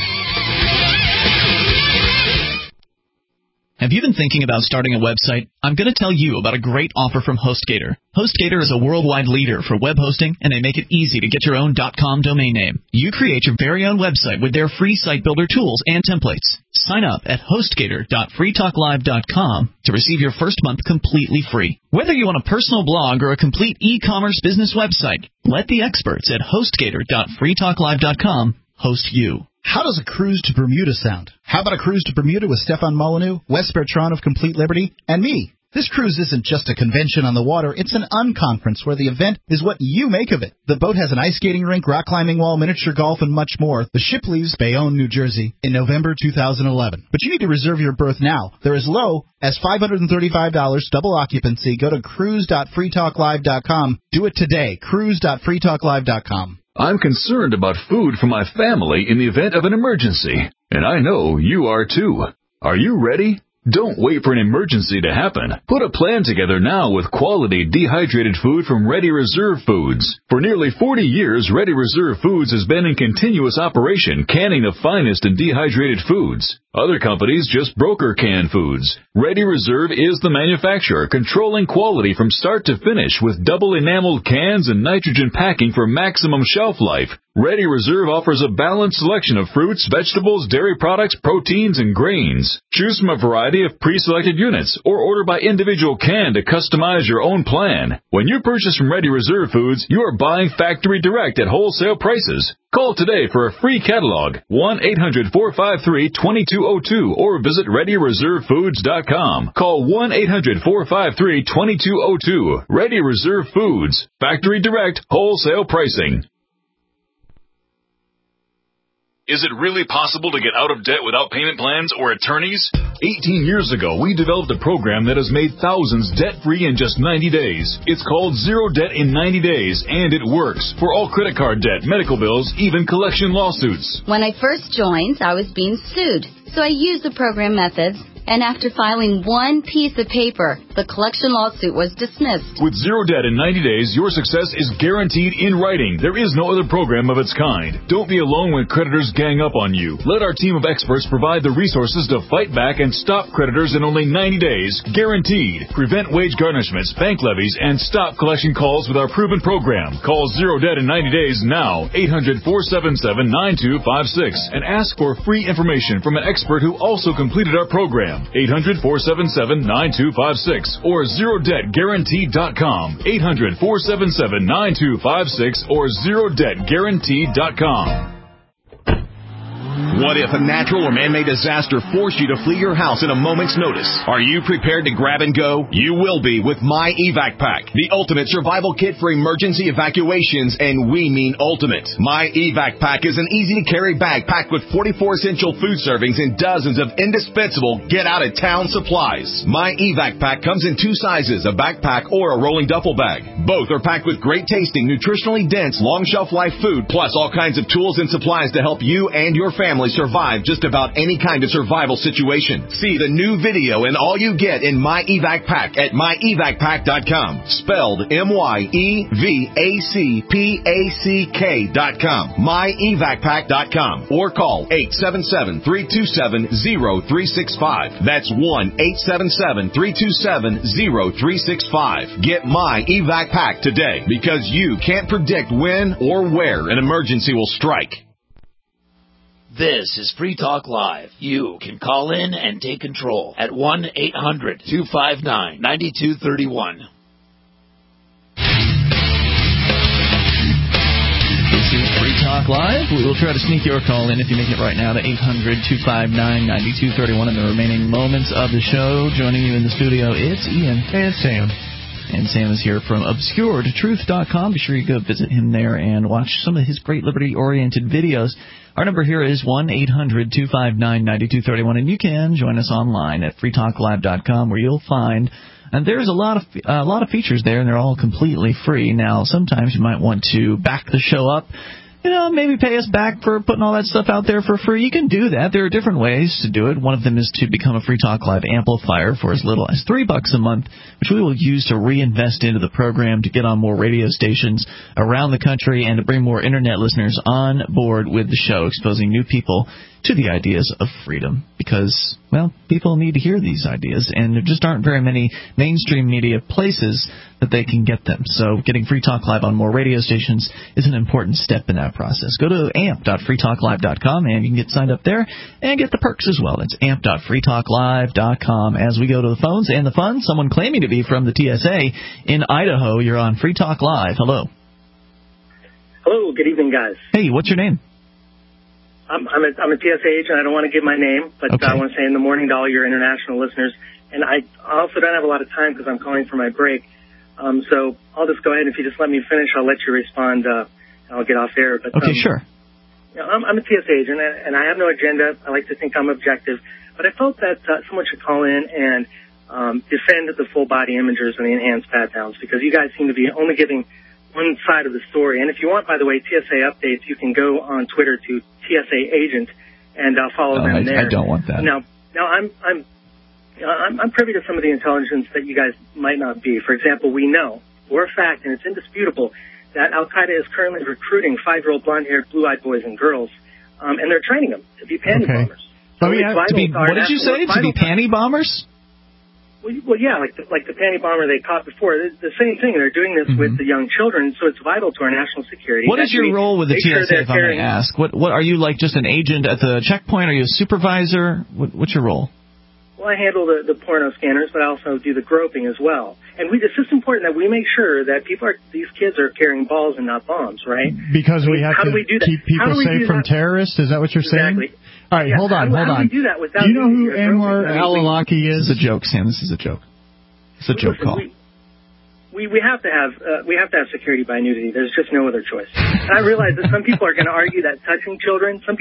[SPEAKER 1] Have you been thinking about starting a website? I'm going to tell you about a great offer from HostGator. HostGator is a worldwide leader for web hosting, and they make it easy to get your own .com domain name. You create your very own website with their free site builder tools and templates. Sign up at HostGator.freetalklive.com to receive your first month completely free. Whether you want a personal blog or a complete e-commerce business website, let the experts at HostGator.freetalklive.com host you.
[SPEAKER 19] How does a cruise to Bermuda sound? How about a cruise to Bermuda with Stefan Molyneux, Wes Bertrand of Complete Liberty, and me? This cruise isn't just a convention on the water, it's an unconference where the event is what you make of it. The boat has an ice skating rink, rock climbing wall, miniature golf, and much more. The ship leaves Bayonne, New Jersey in November 2011. But you need to reserve your berth now. They're as low as $535, double occupancy. Go to cruise.freetalklive.com. Do it today, cruise.freetalklive.com.
[SPEAKER 7] I'm concerned about food for my family in the event of an emergency, and I know you are too. Are you ready? Don't wait for an emergency to happen. Put a plan together now with quality dehydrated food from Ready Reserve Foods. For nearly 40 years, Ready Reserve Foods has been in continuous operation, canning the finest in dehydrated foods. Other companies just broker canned foods. Ready Reserve is the manufacturer, controlling quality from start to finish with double enameled cans and nitrogen packing for maximum shelf life. Ready Reserve offers a balanced selection of fruits, vegetables, dairy products, proteins, and grains. Choose from a variety of pre-selected units or order by individual can to customize your own plan. When you purchase from Ready Reserve Foods, you are buying factory direct at wholesale prices. Call today for a free catalog, 1-800-453-2202, or visit ReadyReserveFoods.com. Call 1-800-453-2202. Ready Reserve Foods. Factory direct, wholesale pricing. Is it really possible to get out of debt without payment plans or attorneys? 18 years ago, we developed a program that has made thousands debt-free in just 90 days. It's called Zero Debt in 90 Days, and it works for all credit card debt, medical bills, even collection lawsuits.
[SPEAKER 20] When I first joined, I was being sued, so I used the program methods And after filing one piece of paper, the collection lawsuit was dismissed.
[SPEAKER 7] With zero debt in 90 days, your success is guaranteed in writing. There is no other program of its kind. Don't be alone when creditors gang up on you. Let our team of experts provide the resources to fight back and stop creditors in only 90 days. Guaranteed. Prevent wage garnishments, bank levies, and stop collection calls with our proven program. Call Zero Debt in 90 days now. 800-477-9256 and ask for free information from an expert who also completed our program. 800-477-9256 or ZeroDebtGuaranteed.com. 800-477-9256 or ZeroDebtGuaranteed.com.
[SPEAKER 8] What if a natural or man-made disaster forced you to flee your house at a moment's notice? Are you prepared to grab and go? You will be with My Evac Pack, the ultimate survival kit for emergency evacuations, and we mean ultimate. My Evac Pack is an easy-to-carry bag packed with 44 essential food servings and dozens of indispensable get-out-of-town supplies. My Evac Pack comes in two sizes, a backpack or a rolling duffel bag. Both are packed with great-tasting, nutritionally dense, long-shelf-life food, plus all kinds of tools and supplies to help you and your family survive just about any kind of survival situation. See the new video and all you get in My Evac Pack at myevacpack.com. Spelled MYEVACPACK.com. myevacpack.com. Or call 877-327-0365. That's 1-877-327-0365. Get My Evac Pack today because you can't predict when or where an emergency will strike.
[SPEAKER 10] This is Free Talk Live. You can call in and take control at 1-800-259-9231.
[SPEAKER 1] This is Free Talk Live. We will try to sneak your call in if you make it right now to 800-259-9231. In the remaining moments of the show, joining you in the studio, it's Ian.
[SPEAKER 2] And Sam.
[SPEAKER 1] And Sam is here from ObscuredTruth.com. Be sure you go visit him there and watch some of his great liberty-oriented videos. Our number here is 1-800-259-9231, and you can join us online at freetalklive.com, where you'll find, and there's a lot of features there, and they're all completely free. Now, sometimes you might want to back the show up. Maybe pay us back for putting all that stuff out there for free. You can do that. There are different ways to do it. One of them is to become a Free Talk Live amplifier for as little as $3 a month, which we will use to reinvest into the program to get on more radio stations around the country and to bring more Internet listeners on board with the show, exposing new people to the ideas of freedom. Because, well, people need to hear these ideas, and there just aren't very many mainstream media places that they can get them. So getting Free Talk Live on more radio stations is an important step in that process. Go to amp.freetalklive.com, and you can get signed up there and get the perks as well. That's amp.freetalklive.com. As we go to the phones and the fun, someone claiming to be from the TSA in Idaho. You're on Free Talk Live. Hello.
[SPEAKER 21] Hello. Good evening, guys.
[SPEAKER 1] Hey, what's your name?
[SPEAKER 21] I'm a TSA agent. I don't want to give my name, but okay. I want to say in the morning to all your international listeners. And I also don't have a lot of time because I'm calling for my break. So I'll just go ahead. If you just let me finish, I'll let you respond. And I'll get off air. But,
[SPEAKER 1] okay, sure.
[SPEAKER 21] I'm a TSA agent, and I have no agenda. I like to think I'm objective. But I felt that someone should call in and defend the full-body imagers and the enhanced pat-downs, because you guys seem to be only giving one side of the story. And if you want, by the way, TSA updates, you can go on Twitter to TSA Agent and follow them there.
[SPEAKER 1] I don't want that.
[SPEAKER 21] Now I'm privy to some of the intelligence that you guys might not be. For example, we know for a fact, and it's indisputable, that Al Qaeda is currently recruiting 5-year-old blonde-haired, blue-eyed boys and girls, and they're training them to be panty bombers.
[SPEAKER 1] So what did you say? To be panty bombers?
[SPEAKER 21] Well, yeah, like the panty bomber they caught before. The same thing. They're doing this with the young children, so it's vital to our national security.
[SPEAKER 1] What is your role with the TSA, if I may ask? What are you, like, just an agent at the checkpoint? Are you a supervisor? What's your role?
[SPEAKER 21] Well, I handle the porno scanners, but I also do the groping as well. And it's just important that we make sure that these kids are carrying balls and not bombs, right?
[SPEAKER 2] Because we have to keep people safe from terrorists? Is that what you're saying?
[SPEAKER 21] Exactly.
[SPEAKER 2] All right, hold on.
[SPEAKER 21] How do we do that without?
[SPEAKER 2] Do you know who Anwar al-Awlaki is?
[SPEAKER 1] This is a joke, Sam. This is a joke. It's a joke call.
[SPEAKER 21] We have to have security by nudity. There's just no other choice. And I realize that some people are going to argue that touching children can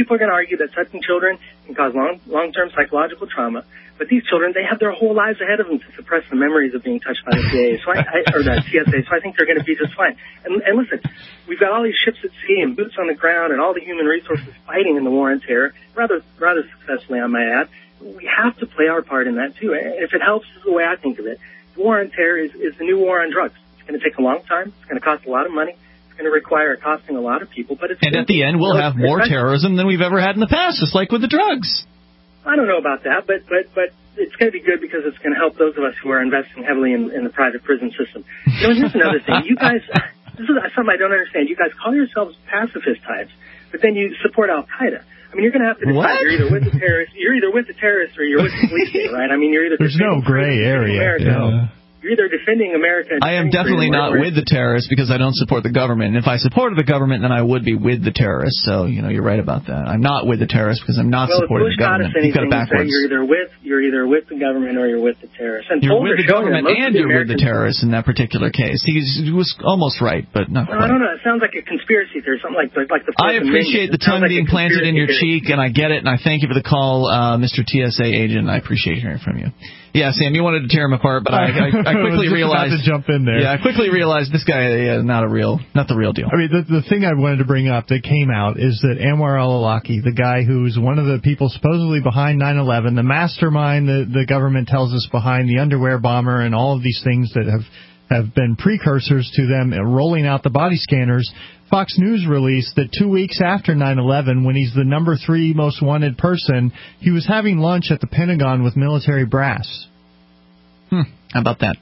[SPEAKER 21] cause long-term psychological trauma. But these children, they have their whole lives ahead of them to suppress the memories of being touched by the TSA. So I think they're going to be just fine. And listen, we've got all these ships at sea and boots on the ground and all the human resources fighting in the war on terror, rather successfully, I might add. we have to play our part in that too. And if it helps, this is the way I think of it. The war on terror is the new war on drugs. It's going to take a long time. It's going to cost a lot of money. It's going to require costing a lot of people. But
[SPEAKER 1] and at the end, we'll have more terrorism than we've ever had in the past, just like with the drugs.
[SPEAKER 21] I don't know about that, but it's going to be good because it's going to help those of us who are investing heavily in the private prison system. You know, here's another thing. You guys, this is something I don't understand. You guys call yourselves pacifist types, but then you support Al-Qaeda. I mean, you're going to have to decide. What? You're either with the terrorists, or you're with the police state, right? I mean, you're either
[SPEAKER 2] there's no gray area.
[SPEAKER 21] Yeah. You're either defending America.
[SPEAKER 1] I am definitely not with the terrorists because I don't support the government. And if I supported the government, then I would be with the terrorists. So, you're right about that. I'm not with the terrorists because I'm not supporting the government.
[SPEAKER 21] You've got it backwards. You're either with the government or you're with the terrorists. And
[SPEAKER 1] you're with the government and you're with the terrorists in that particular case. He was almost right, but not quite.
[SPEAKER 21] I don't know. It sounds like a conspiracy theory, something like the Fourth
[SPEAKER 1] I appreciate the tongue being planted in your cheek, and I get it, and I thank you for the call, Mr. TSA agent. I appreciate hearing from you. Yeah, Sam, you wanted to tear him apart, but I quickly realized.
[SPEAKER 2] To jump in there.
[SPEAKER 1] Yeah, I quickly realized this guy not the real deal.
[SPEAKER 2] I mean, the thing I wanted to bring up that came out is that Anwar al-Awlaki, the guy who's one of the people supposedly behind 9/11, the mastermind the government tells us behind the underwear bomber and all of these things that have been precursors to them rolling out the body scanners. Fox News released that 2 weeks after 9/11, when he's the number 3 most wanted person, he was having lunch at the Pentagon with military brass.
[SPEAKER 1] How about that?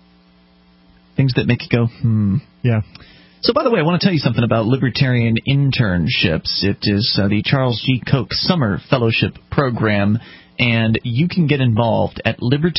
[SPEAKER 1] Things that make you go,
[SPEAKER 2] Yeah.
[SPEAKER 1] So, by the way, I want to tell you something about libertarian internships. It is the Charles G. Koch Summer Fellowship Program, and you can get involved at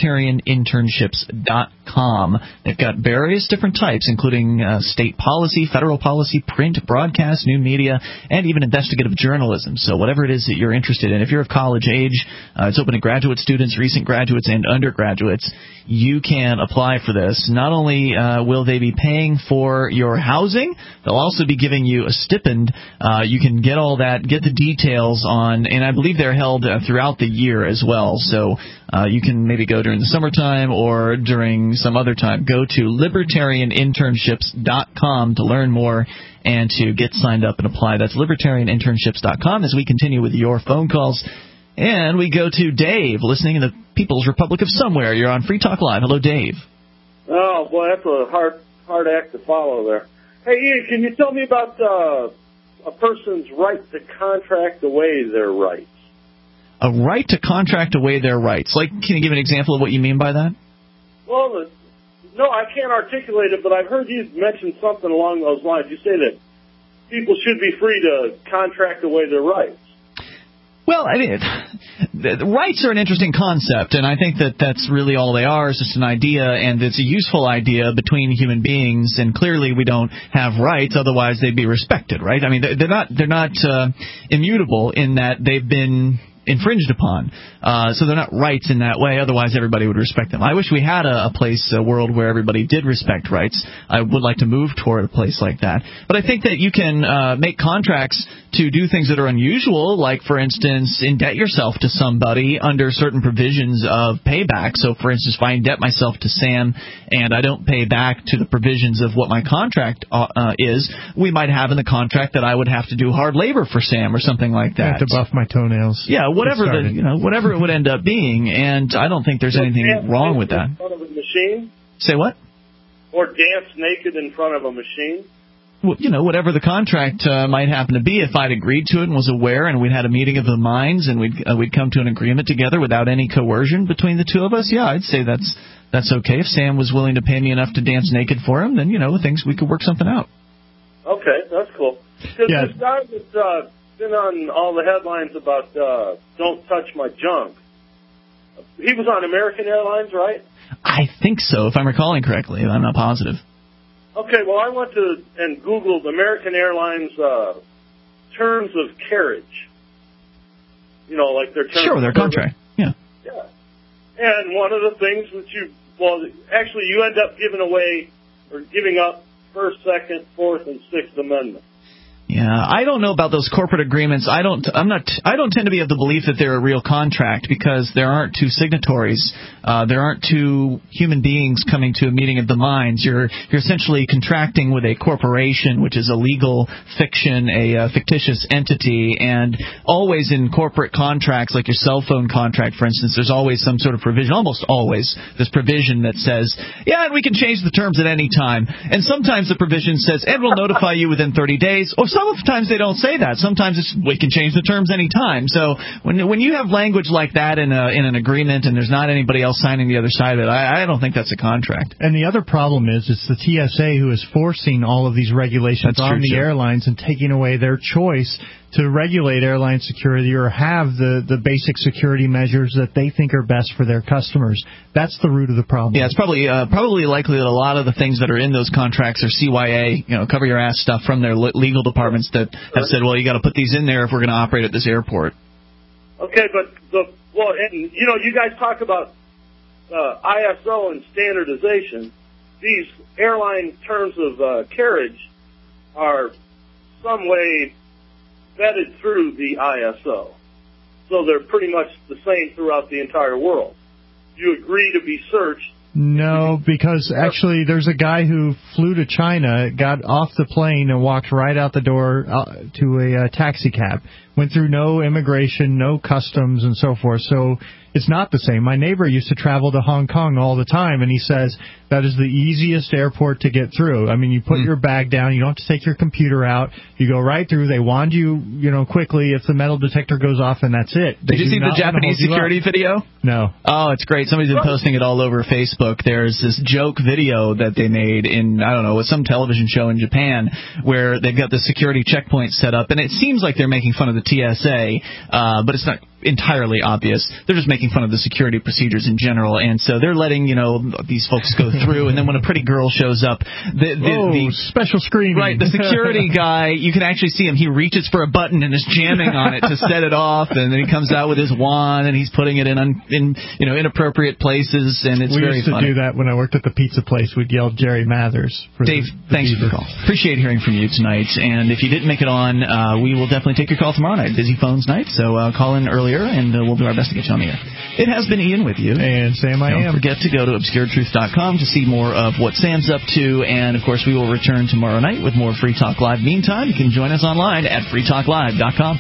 [SPEAKER 1] libertarianinternships.com. They've got various different types, including state policy, federal policy, print, broadcast, new media, and even investigative journalism. So whatever it is that you're interested in, if you're of college age, it's open to graduate students, recent graduates, and undergraduates. You can apply for this. Not only will they be paying for your housing, they'll also be giving you a stipend. You can get all that, get the details on, and I believe they're held throughout the year as well. So you can maybe go during the summertime or during some other time. Go to libertarianinternships.com to learn more and to get signed up and apply. That's libertarianinternships.com as we continue with your phone calls. And we go to Dave, listening in the People's Republic of Somewhere. You're on Free Talk Live. Hello, Dave.
[SPEAKER 3] Oh, boy, that's a hard act to follow there. Hey, Ian, can you tell me about a person's right to contract away their rights?
[SPEAKER 1] A right to contract away their rights. Like, can you give an example of what you mean by that?
[SPEAKER 3] Well, no, I can't articulate it, but I've heard you mention something along those lines. You say that people should be free to contract away their rights.
[SPEAKER 1] Well, I mean, rights are an interesting concept, and I think that that's really all they are, is just an idea, and it's a useful idea between human beings, and clearly we don't have rights, otherwise they'd be respected, right? I mean, they're not immutable in that they've been infringed upon. So they're not rights in that way, otherwise everybody would respect them. I wish we had a world where everybody did respect rights. I would like to move toward a place like that. But I think that you can make contracts to do things that are unusual, like, for instance, indebt yourself to somebody under certain provisions of payback. So, for instance, if I indebt myself to Sam and I don't pay back to the provisions of what my contract is, we might have in the contract that I would have to do hard labor for Sam or something like that.
[SPEAKER 2] I have to buff my toenails.
[SPEAKER 1] Yeah, whatever whatever it would end up being, and I don't think there's anything wrong with that.
[SPEAKER 3] In front of a machine?
[SPEAKER 1] Say what?
[SPEAKER 3] Or dance naked in front of a machine?
[SPEAKER 1] Well, whatever the contract might happen to be, if I'd agreed to it and was aware, and we'd had a meeting of the minds, and we'd come to an agreement together without any coercion between the two of us, yeah, I'd say that's okay. If Sam was willing to pay me enough to dance naked for him, then we could work something out.
[SPEAKER 3] Okay, that's cool. Because this guy that's been on all the headlines about don't touch my junk, he was on American Airlines, right?
[SPEAKER 1] I think so, if I'm recalling correctly. I'm not positive.
[SPEAKER 3] Okay, well, I went to and Googled American Airlines terms of carriage. Like their terms.
[SPEAKER 1] Sure, their contract. Yeah.
[SPEAKER 3] Yeah. And one of the things that you end up giving up First, Second, Fourth, and Sixth Amendment.
[SPEAKER 1] Yeah, I don't know about those corporate agreements. I don't tend to be of the belief that they're a real contract because there aren't two signatories. There aren't two human beings coming to a meeting of the minds. You're essentially contracting with a corporation, which is a legal fiction, a fictitious entity. And always in corporate contracts, like your cell phone contract, for instance, there's always some sort of provision, almost always, this provision that says, yeah, and we can change the terms at any time. And sometimes the provision says, and we'll notify you within 30 days, or sometimes they don't say that. Sometimes we can change the terms any time. So when you have language like that in an agreement and there's not anybody else signing the other side of it, I don't think that's a contract.
[SPEAKER 2] And the other problem is it's the TSA who is forcing all of these regulations on the airlines and taking away their choice to regulate airline security or have the basic security measures that they think are best for their customers. That's the root of the problem.
[SPEAKER 1] Yeah, it's probably likely that a lot of the things that are in those contracts are CYA, cover your ass stuff from their legal departments that have said, well, you got to put these in there if we're going to operate at this airport.
[SPEAKER 3] Okay, but you guys talk about ISO and standardization. These airline terms of carriage are some way vetted through the ISO. So they're pretty much the same throughout the entire world. You agree to be searched.
[SPEAKER 2] No, because actually there's a guy who flew to China, got off the plane, and walked right out the door to a taxi cab. Went through no immigration, no customs, and so forth. So it's not the same. My neighbor used to travel to Hong Kong all the time, and he says that is the easiest airport to get through. I mean, you put your bag down, you don't have to take your computer out, you go right through. They wand you, quickly if the metal detector goes off, and that's it.
[SPEAKER 1] Did you see the Japanese security video?
[SPEAKER 2] No.
[SPEAKER 1] Oh, it's great. Somebody's been posting it all over Facebook. There's this joke video that they made in, I don't know, some television show in Japan where they've got the security checkpoint set up, and it seems like they're making fun of the TSA, but it's not entirely obvious. They're just making fun of the security procedures in general, and so they're letting these folks go through, and then when a pretty girl shows up, the
[SPEAKER 2] special screening.
[SPEAKER 1] Right, the security guy, you can actually see him. He reaches for a button and is jamming on it to set it off, and then he comes out with his wand and he's putting it in inappropriate places, and it's very funny. We used to
[SPEAKER 2] do that when I worked at the pizza place. We'd yell Jerry Mathers.
[SPEAKER 1] Dave, thanks for the call. Appreciate hearing from you tonight, and if you didn't make it on, we will definitely take your call tomorrow night. Busy phones night, so call in earlier, and we'll do our best to get you on the air. It has been Ian with you.
[SPEAKER 2] And Sam,
[SPEAKER 1] Don't forget to go to ObscureTruth.com to see more of what Sam's up to, and, of course, we will return tomorrow night with more Free Talk Live. Meantime, you can join us online at freetalklive.com.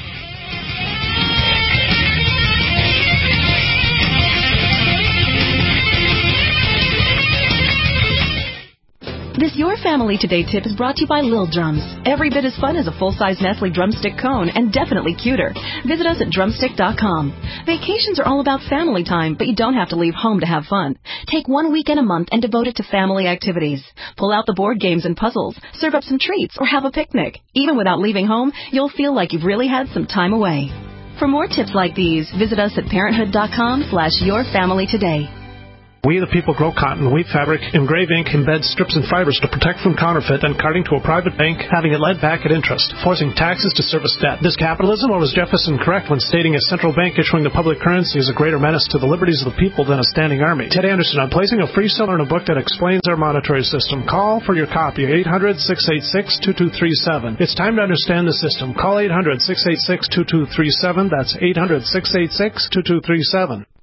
[SPEAKER 4] This Your Family Today tip is brought to you by Lil Drums. Every bit as fun as a full-size Nestle drumstick cone, and definitely cuter. Visit us at drumstick.com. Vacations are all about family time, but you don't have to leave home to have fun. Take 1 weekend a month and devote it to family activities. Pull out the board games and puzzles, serve up some treats, or have a picnic. Even without leaving home, you'll feel like you've really had some time away. For more tips like these, visit us at parenthood.com/yourfamilytoday.
[SPEAKER 22] We the people grow cotton, weave fabric, engrave ink, embed strips and fibers to protect from counterfeit and carting to a private bank, having it lent back at interest, forcing taxes to service debt. This capitalism, or was Jefferson correct when stating a central bank issuing the public currency is a greater menace to the liberties of the people than a standing army? Ted Anderson, I'm placing a free seller in a book that explains our monetary system. Call for your copy, 800-686-2237. It's time to understand the system. Call 800-686-2237. That's 800-686-2237.